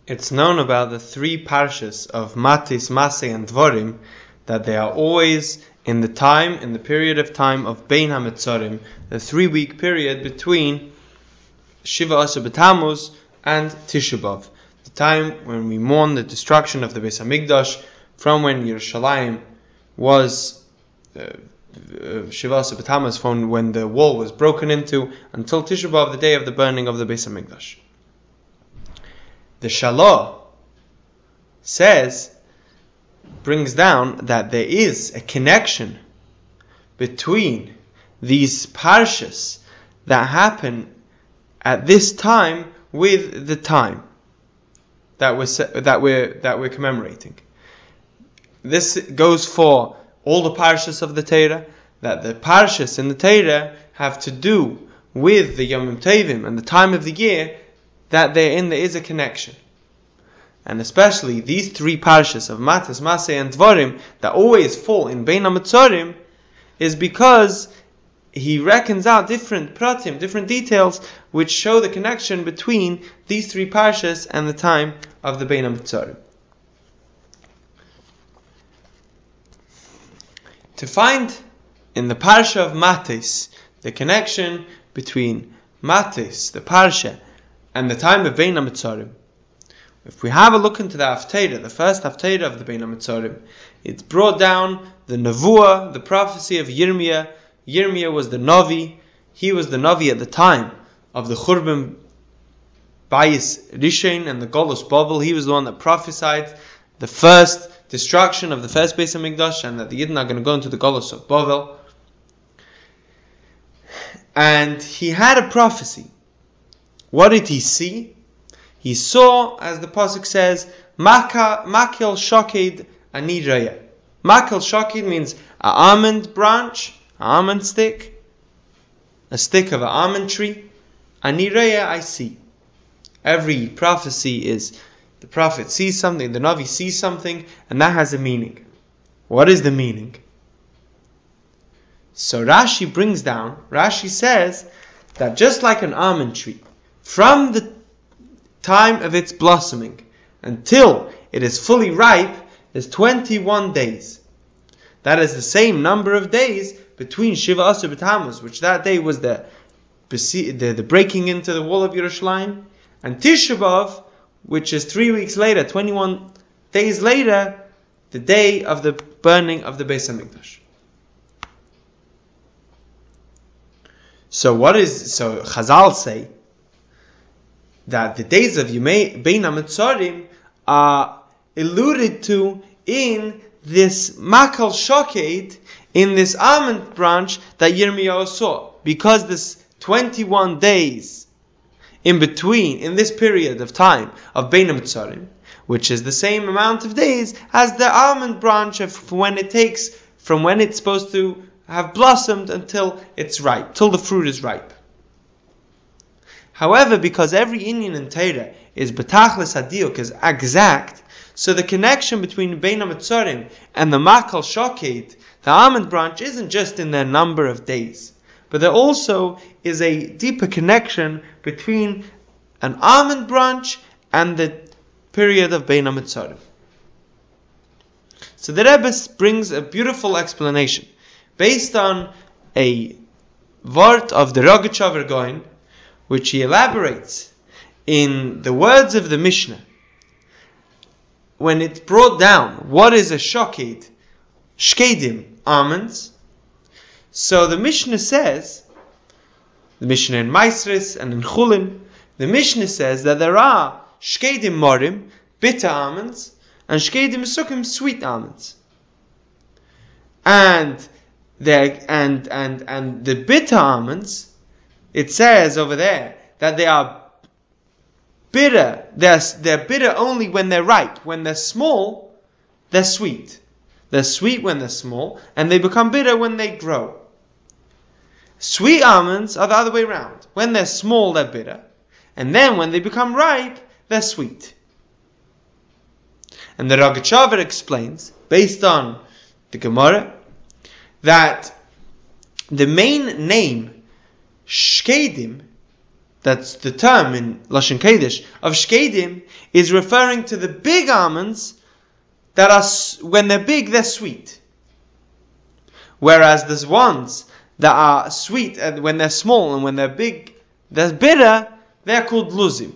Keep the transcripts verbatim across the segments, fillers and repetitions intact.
It's known about the three parshas of Matis, Masei, and Dvorim that they are always in the time, in the period of time of Bein HaMetzorim, the three-week period between Shiva Asar B'Tammuz and Tisha B'Av, the time when we mourn the destruction of the Beis HaMikdash, from when Yerushalayim was uh, uh, Shiva Asar B'Tammuz, from when the wall was broken into, until Tisha B'Av, the day of the burning of the Beis HaMikdash. The Shalah says, brings down that there is a connection between these parshas that happen at this time with the time that we're that we're that we're commemorating. This goes for all the parshas of the Torah, that the parshas in the Torah have to do with the Yom Tovim and the time of the year that they're in. There is a connection. And especially these three parshas of Matas, Masei, and Dvorim that always fall in Bein HaMetzorim is because he reckons out different pratim, different details which show the connection between these three parshas and the time of the Bein HaMetzorim. To find in the parsha of Matis the connection between Matis, the parsha, and the time of Bein HaMetzorim, if we have a look into the Haftarah, the first Haftarah of the Bein HaMetzorim, it's brought down the Nevuah, the prophecy of Yirmiyah. Yirmiyah was the Navi. He was the Navi at the time of the Churban Bayis Rishon and the Golus Babel. He was the one that prophesied the first destruction of the first Beis HaMikdash and that the Yidden are going to go into the Golus of Babel. And he had a prophecy. What did he see? He saw, as the pasuk says, Maka, Makil Shoked Ani Raya. Makil Shoked means an almond branch, an almond stick, a stick of an almond tree. Ani Raya, I see. Every prophecy is, the prophet sees something, the Navi sees something, and that has a meaning. What is the meaning? So Rashi brings down, Rashi says, that just like an almond tree, from the time of its blossoming until it is fully ripe is twenty-one days. That is the same number of days between Shiva Asar B'Tammuz, which that day was the, the the breaking into the wall of Yerushalayim, and Tisha B'Av, which is three weeks later, twenty-one days later, the day of the burning of the Beis HaMikdash. So what is so Chazal say that the days of Yemei Bein HaMetzorim are alluded to in this Makal Shoked, in this almond branch that Yirmiyahu saw. Because this twenty-one days in between, in this period of time of Bein HaMetzorim, which is the same amount of days as the almond branch of when it takes, from when it's supposed to have blossomed until it's ripe, till the fruit is ripe. However, because every Inyan in Torah is betachlis hadiyuk, is exact, so the connection between Bein HaMetzorim and the Makal Shoked, the almond branch, isn't just in their number of days, but there also is a deeper connection between an almond branch and the period of Bein HaMetzorim. So the Rebbe brings a beautiful explanation based on a vort of the Rogatchover Goin, which he elaborates in the words of the Mishnah. When it's brought down, what is a shoked? Shkedim, almonds. So the Mishnah says, the Mishnah in Maisris and in Chulin, the Mishnah says that there are shkedim morim, bitter almonds, and shkedim sukim, sweet almonds. And the and and and the bitter almonds, it says over there that they are bitter. They're, they're bitter only when they're ripe. When they're small, they're sweet. They're sweet when they're small, and they become bitter when they grow. Sweet almonds are the other way around. When they're small, they're bitter. And then when they become ripe, they're sweet. And the Rogatchover explains, based on the Gemara, that the main name Shkedim that's the term in Lashon Kodesh, of shkedim, is referring to the big almonds that are, when they're big, they're sweet. Whereas there's ones that are sweet and when they're small, and when they're big, they're bitter, they're called luzim.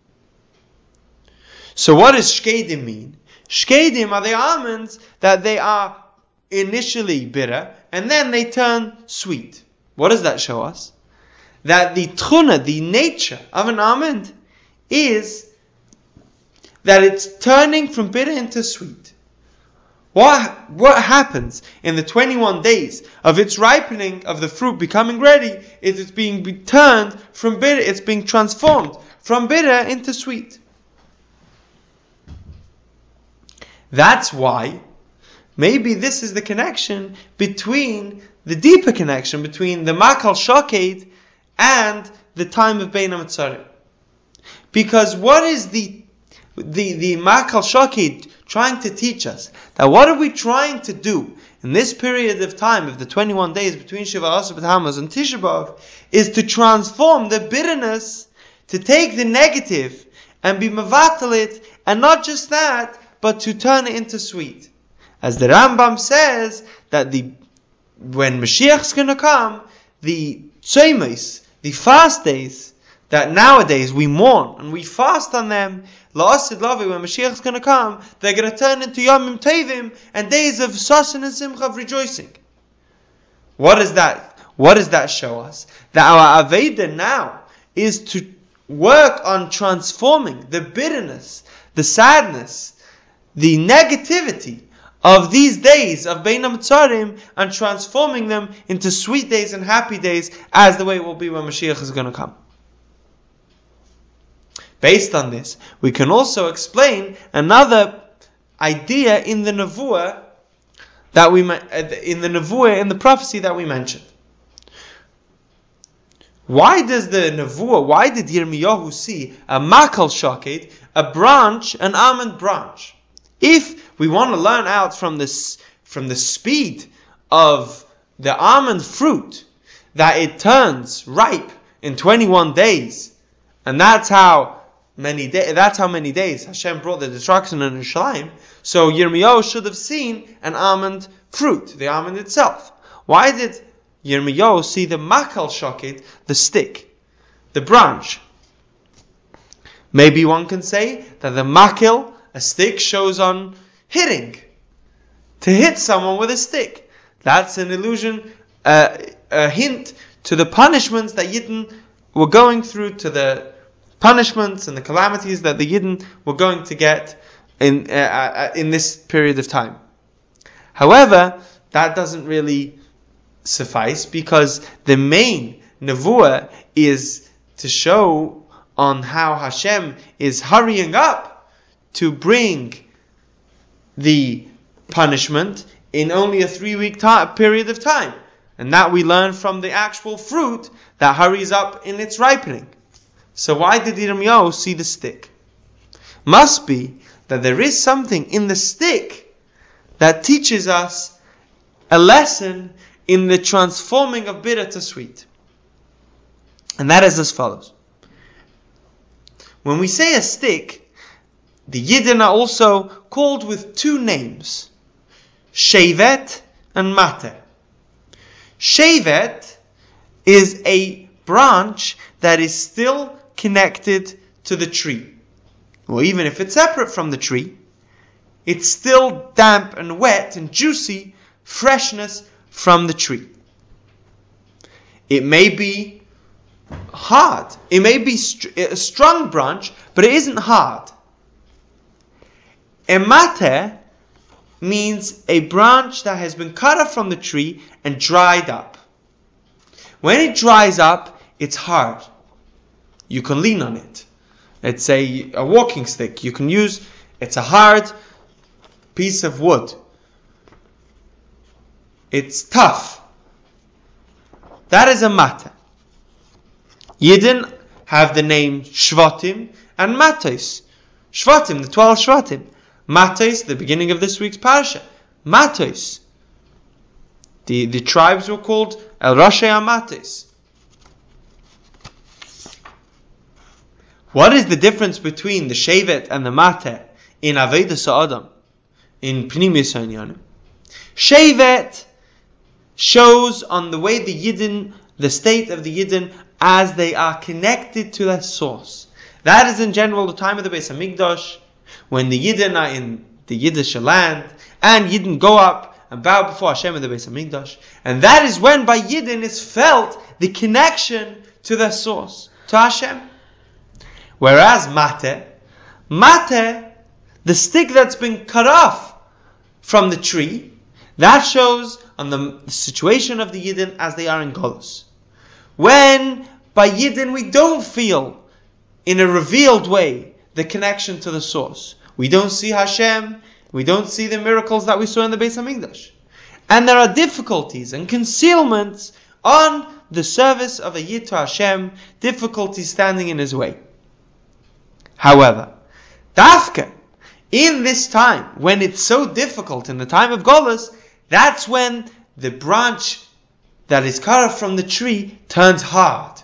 So what does shkedim mean? Shkedim are the almonds that they are initially bitter and then they turn sweet. What does that show us? That the tchuna, the nature of an almond, is that it's turning from bitter into sweet. What, what happens in the twenty-one days of its ripening, of the fruit becoming ready, is it's being turned from bitter, it's being transformed from bitter into sweet. That's why, maybe this is the connection between, the deeper connection between the Makal Shoked and the time of Bein HaMetzarim. Because what is the the, the Makal Shoked trying to teach us? That what are we trying to do in this period of time of the twenty-one days between Shiva Asar B'Tammuz and Tisha B'Av is to transform the bitterness, to take the negative and be mevatel it, and not just that, but to turn it into sweet. As the Rambam says, that the when Mashiach's going to come, the tzomos, the fast days, that nowadays we mourn and we fast on them, la'asid lavi, when Mashiach's going to come, they're going to turn into Yomim Tovim and days of sasin and simcha, of rejoicing. What does that, what does that show us? That our Aveda now is to work on transforming the bitterness, the sadness, the negativity of these days of Bein HaMetzarim, and transforming them into sweet days and happy days, as the way it will be when Mashiach is going to come. Based on this, we can also explain another idea in the Nevuah that we in the Nevuah in the prophecy that we mentioned. Why does the Nevuah, why did Yirmiyahu see a Makal Shoked, a branch, an almond branch? If we want to learn out from this, from the speed of the almond fruit, that it turns ripe in twenty-one days, and that's how many days, that's how many days Hashem brought the destruction in Yerushalayim. So Yirmiyahu should have seen an almond fruit, the almond itself. Why did Yirmiyahu see the Makal Shoked, the stick, the branch? Maybe one can say that the Makil, a stick, shows on hitting, to hit someone with a stick. That's an illusion, uh, a hint to the punishments that Yidden were going through, to the punishments and the calamities that the Yidden were going to get in uh, uh, in this period of time. However, that doesn't really suffice, because the main nevuah is to show on how Hashem is hurrying up to bring the punishment in only a three-week ta- period of time. And that we learn from the actual fruit that hurries up in its ripening. So why did Yirmiyahu see the stick? Must be that there is something in the stick that teaches us a lesson in the transforming of bitter to sweet. And that is as follows. When we say a stick, the Yidden are also called with two names, Shevet and Mater. Shevet is a branch that is still connected to the tree. Or even if it's separate from the tree, it's still damp and wet and juicy, freshness from the tree. It may be hard. It may be a strong branch, but it isn't hard. A mater means a branch that has been cut off from the tree and dried up. When it dries up, it's hard. You can lean on it. It's a, a walking stick. You can use, it's a hard piece of wood. It's tough. That is a mater. Yidden have the name Shvatim and Matos. Shvatim, the twelve Shvatim. Matos, the beginning of this week's parasha. Matos. The, the tribes were called El Rashi HaMatos. What is the difference between the Shevet and the Mateh in Avodas Ha'adam, in Pnimis HaInyanim? Shevet shows on the way the Yidden, the state of the Yidden, as they are connected to their source. That is in general the time of the Beis HaMikdash, when the Yidden are in the Yiddish land, and Yidden go up and bow before Hashem in the Beis HaMikdash. And that is when by Yidden is felt the connection to their source, to Hashem. Whereas Mateh, Mateh, the stick that's been cut off from the tree, that shows on the situation of the Yidden as they are in Golus. When by Yidden we don't feel in a revealed way the connection to the source. We don't see Hashem, we don't see the miracles that we saw in the Beis HaMikdash. And there are difficulties and concealments on the service of a Yid to Hashem, difficulties standing in his way. However, Dafka, in this time, when it's so difficult in the time of Golus, that's when the branch that is cut off from the tree turns hard.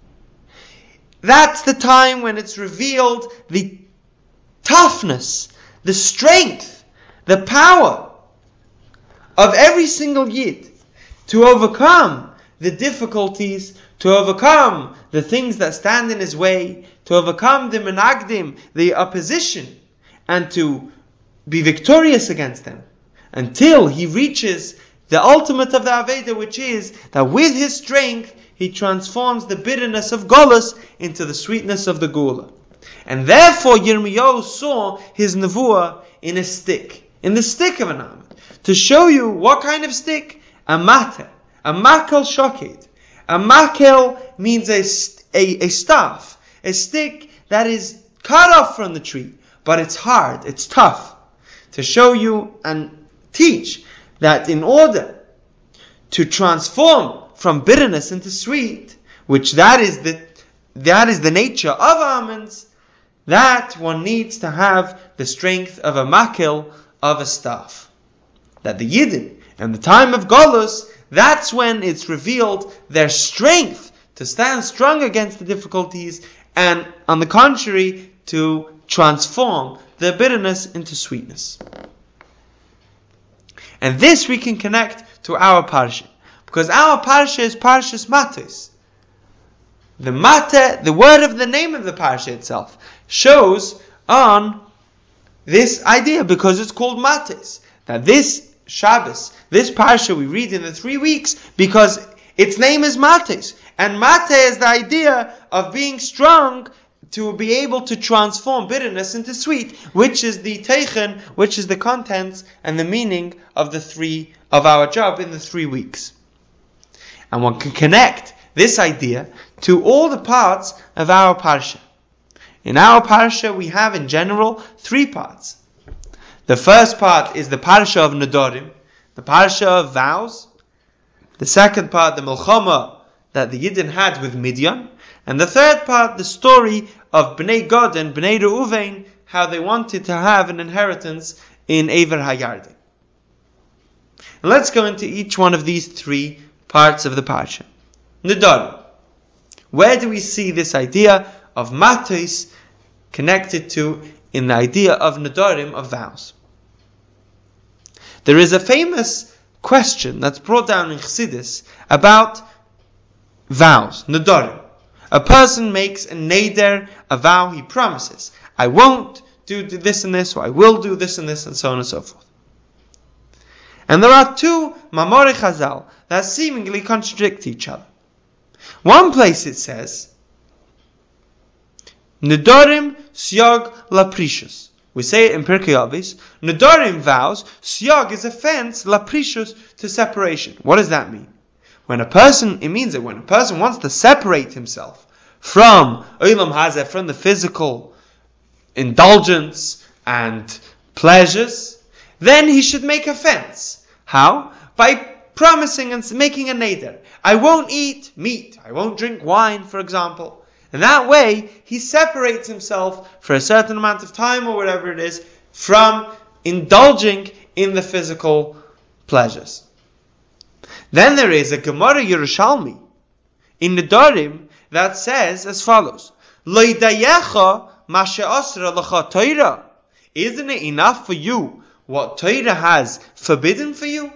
That's the time when it's revealed the toughness, the strength, the power of every single Yid to overcome the difficulties, to overcome the things that stand in his way, to overcome the menagdim, the opposition, and to be victorious against them, until he reaches the ultimate of the Aveda, which is that with his strength, he transforms the bitterness of Golus into the sweetness of the Gula. And therefore Yirmiyahu saw his nevuah in a stick, in the stick of an almond, to show you what kind of stick? A mateh, a makel shoked. A makel means a, a, a staff, a stick that is cut off from the tree, but it's hard, it's tough, to show you and teach that in order to transform from bitterness into sweet, which that is the that is the nature of almonds, that one needs to have the strength of a makel, of a staff. That the Yidden, in the time of Golus, that's when it's revealed their strength to stand strong against the difficulties, and on the contrary, to transform their bitterness into sweetness. And this we can connect to our parsha, because our parsha is Parshas Matos. The Mateh, the word of the name of the parsha itself, shows on this idea, because it's called Matos. That this Shabbos, this parsha we read in the three weeks, because its name is Matos. And Mateh is the idea of being strong to be able to transform bitterness into sweet, which is the teichen, which is the contents and the meaning of the three, of our job in the three weeks. And one can connect this idea to all the parts of our parsha. In our parsha we have in general three parts. The first part is the parsha of Nedarim, the parsha of vows. The second part, the Milchama that the Yidden had with Midian. And the third part, the story of Bnei Gad and Bnei Reuven, how they wanted to have an inheritance in Ever HaYarden. And let's go into each one of these three parts of the parsha. Nedarim. Where do we see this idea of Matos connected to in the idea of Nedarim, of vows? There is a famous question that's brought down in Chassidus about vows, Nedarim. A person makes a neder, a vow, he promises, I won't do this and this, or I will do this and this, and so on and so forth. And there are two Mamorei Chazal that seemingly contradict each other. One place it says, Nedarim Siog Laprishus. We say it in Pirkei Avos, Nedarim vows, Siog is a fence, Laprishus, to separation. What does that mean? When a person, it means that when a person wants to separate himself from Olam Hazeh, from the physical indulgence and pleasures, then he should make a fence. How? By promising and making a neder. I won't eat meat, I won't drink wine, for example. And that way, he separates himself for a certain amount of time or whatever it is from indulging in the physical pleasures. Then there is a Gemara Yerushalmi in Nedarim that says as follows: Loidayecha mashe'asra l'cha Torah. Isn't it enough for you what Torah has forbidden for you?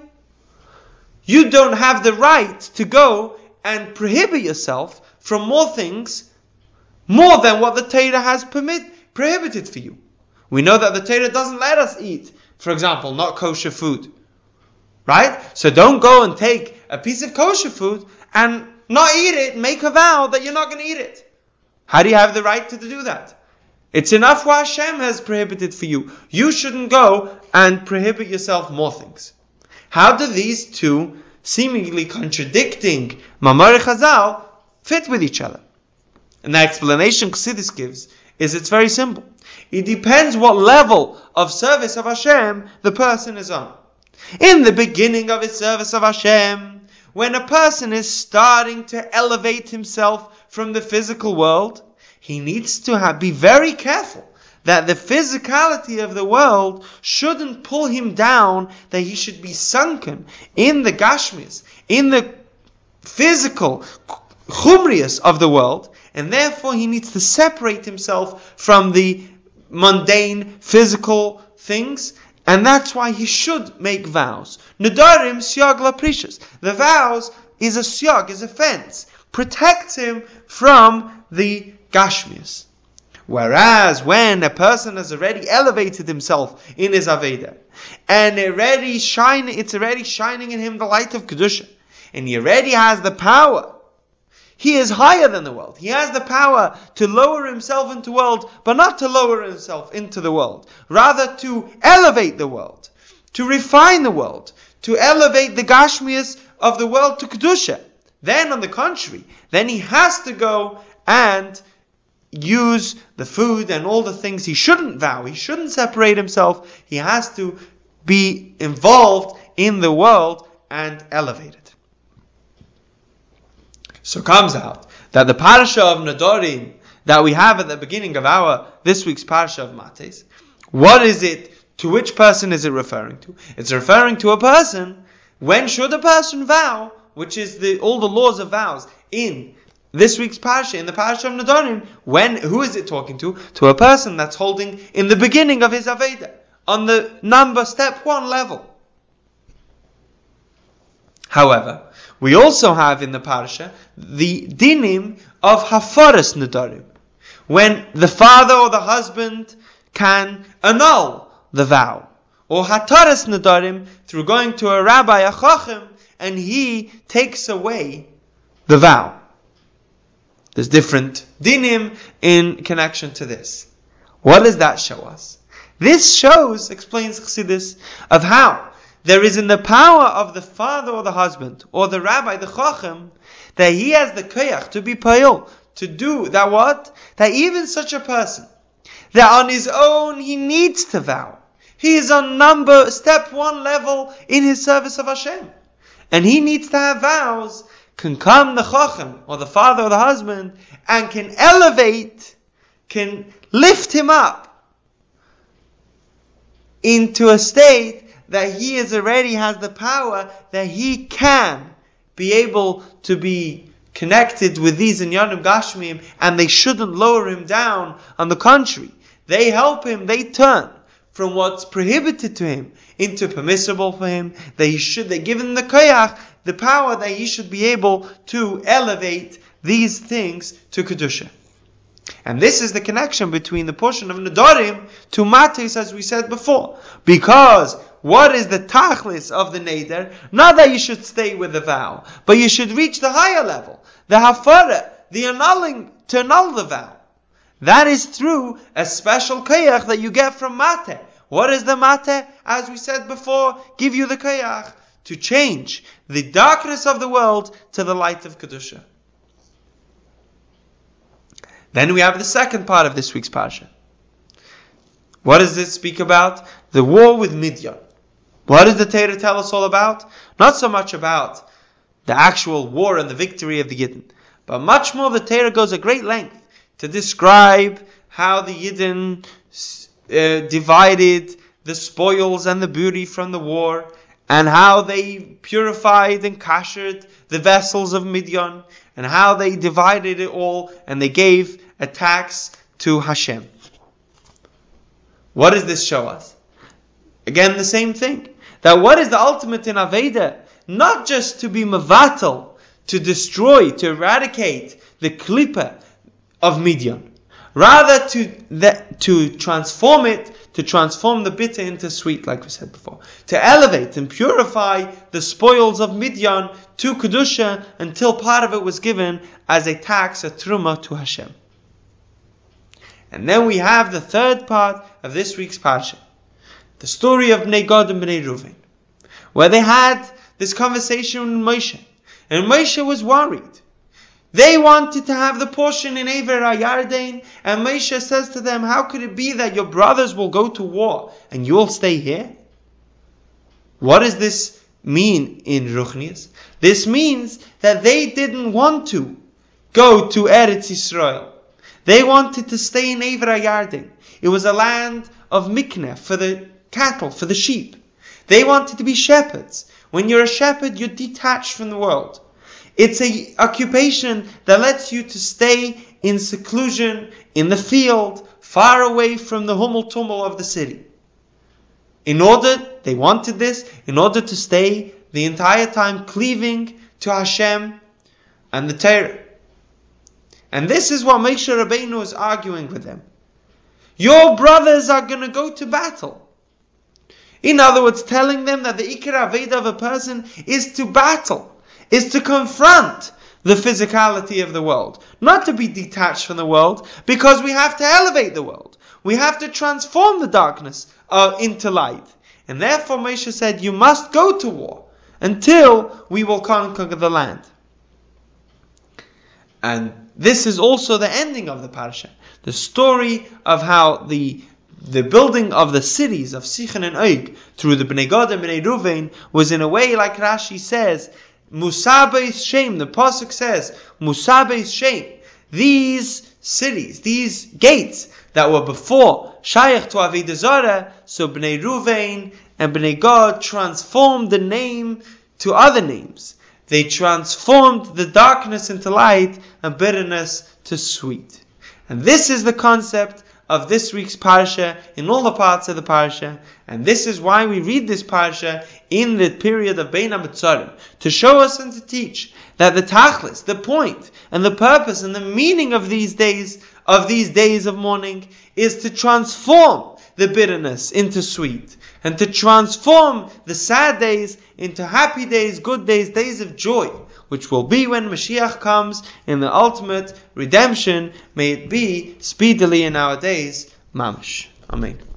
You don't have the right to go and prohibit yourself from more things, more than what the Torah has permit, prohibited for you. We know that the Torah doesn't let us eat, for example, not kosher food. Right? So don't go and take a piece of kosher food and not eat it, make a vow that you're not going to eat it. How do you have the right to do that? It's enough what Hashem has prohibited for you. You shouldn't go and prohibit yourself more things. How do these two seemingly contradicting Mamar Chazal fit with each other? And the explanation Chassidus gives is it's very simple. It depends what level of service of Hashem the person is on. In the beginning of his service of Hashem, when a person is starting to elevate himself from the physical world, he needs to have, be very careful that the physicality of the world shouldn't pull him down, that he should be sunken in the gashmis, in the physical chumrius of the world, and therefore he needs to separate himself from the mundane physical things, and that's why he should make vows. Nedarim syag laprishus. The vows is a syag, is a fence, protects him from the gashmias. Whereas when a person has already elevated himself in his Aveda, and already shine, it's already shining in him the light of Kedusha, and he already has the power, he is higher than the world. He has the power to lower himself into the world, but not to lower himself into the world. Rather to elevate the world, to refine the world, to elevate the Gashmias of the world to Kedusha. Then on the contrary, then he has to go and use the food and all the things he shouldn't vow. He shouldn't separate himself. He has to be involved in the world and elevate it. So comes out that the parasha of Nedarim that we have at the beginning of our this week's parasha of Mates, what is it? To which person is it referring to? It's referring to a person. When should a person vow? Which is the all the laws of vows in this week's parasha, in the parasha of Nedarim. When, who is it talking to? To a person that's holding in the beginning of his Aveda, on the number step one level. However, we also have in the parasha the dinim of hafaras nedarim, when the father or the husband can annul the vow, or hataras nedarim, through going to a rabbi, a chacham, and he takes away the vow. There's different dinim in connection to this. What does that show us? This shows, explains Chassidus, of how there is in the power of the father or the husband, or the rabbi, the chacham, that he has the koyach to be payil, to do that what? That even such a person, that on his own he needs to vow. He is on number, step one level in his service of Hashem. And he needs to have vows, can come the chacham, or the father or the husband, and can elevate, can lift him up into a state that he is already has the power that he can be able to be connected with these inyanim gashmim, and they shouldn't lower him down. On the contrary, they help him, they turn from what's prohibited to him into permissible for him, that he should, they give him the koyach, the power that he should be able to elevate these things to Kedusha. And this is the connection between the portion of Nedarim to Matis, as we said before. Because what is the tachlis of the neder? Not that you should stay with the vow, but you should reach the higher level, the hafara, the annulling, to annul the vow. That is through a special koyach that you get from Mate. What is the Mate? As we said before, give you the koyach to change the darkness of the world to the light of Kedusha. Then we have the second part of this week's parasha. What does this speak about? The war with Midian. What does the Torah tell us all about? Not so much about the actual war and the victory of the Yidden, but much more the Torah goes a great length to describe how the Yidden uh, divided the spoils and the booty from the war, and how they purified and kashered the vessels of Midian, and how they divided it all and they gave a tax to Hashem. What does this show us? Again, the same thing. That what is the ultimate in Aveda? Not just to be mevatel, to destroy, to eradicate the klipa of Midian. Rather to, the, to transform it, to transform the bitter into sweet, like we said before. To elevate and purify the spoils of Midian to Kedusha until part of it was given as a tax, a truma to Hashem. And then we have the third part of this week's parsha. The story of Bnei Gad and Bnei Ruvain. Where they had this conversation with Moshe. And Moshe was worried. They wanted to have the portion in Ever HaYarden, and Moshe says to them, how could it be that your brothers will go to war and you'll stay here? What does this mean in Ruchnius? This means that they didn't want to go to Eretz Yisrael. They wanted to stay in Ever HaYarden. It was a land of mikneh for the cattle, for the sheep. They wanted to be shepherds. When you're a shepherd, you're detached from the world. It's an occupation that lets you to stay in seclusion, in the field, far away from the humul tumul of the city. In order, they wanted this, in order to stay the entire time cleaving to Hashem and the Torah. And this is what Moshe Rabbeinu is arguing with them. Your brothers are going to go to battle. In other words, telling them that the Ikar Aveda of a person is to battle, is to confront the physicality of the world. Not to be detached from the world, because we have to elevate the world. We have to transform the darkness uh, into light. And therefore Moshe said, you must go to war until we will conquer the land. And this is also the ending of the parasha. The story of how the the building of the cities of Sichon and Og through the Bnei Gad and Bnei Ruvain was in a way, like Rashi says, Musabeis Shem. The pasuk says, Musabeis Shem. These cities, these gates that were before Shayach to Avodah Zarah, so Bnei Ruvain and Bnei Gad transformed the name to other names. They transformed the darkness into light and bitterness to sweet. And this is the concept of this week's parsha in all the parts of the parsha, and this is why we read this parsha in the period of Bein HaMetzarim, to show us and to teach that the tachlis, the point, and the purpose and the meaning of these days, of these days of mourning, is to transform the bitterness into sweet, and to transform the sad days into happy days, good days, days of joy, which will be when Mashiach comes in the ultimate redemption. May it be speedily in our days. Mamash. Amen.